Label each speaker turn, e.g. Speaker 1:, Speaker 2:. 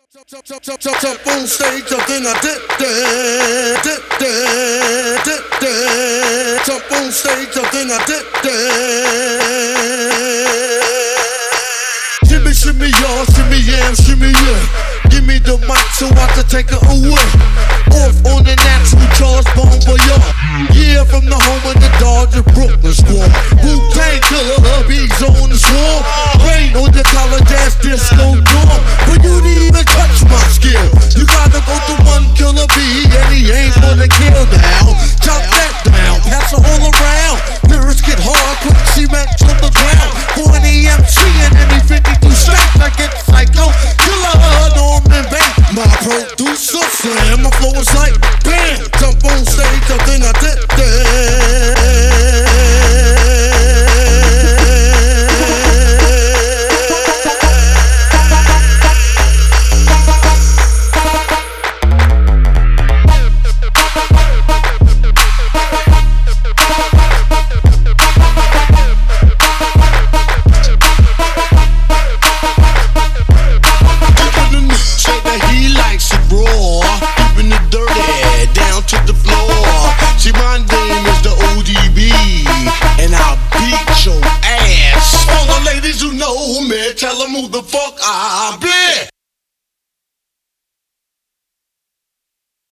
Speaker 1: Jump on stage, then I dip. Jump on stage, then I dip. Shimmy, shimmy, y'all, shimmy, yeah, shimmy, yeah. Give me the mic so I can take it away. Off on the natural Charles Bon Voyage. Yeah, from the home of the Dodger Brooklyn squad. Wu-Tang Killer, hubby's on the swarm. Rain on the college ass disco dorm. For you to even touch my skill, you gotta go to one killer bee, and he ain't gonna kill now. Chop that down, pass it all around. Lyrics get hard, quick cement on the ground. For an EMC and any 52 straps, I get psycho. Killer, Norman Bain. My producer slam, my flow is like bam. Jump on stage, then I dip. Tell them who the fuck I be.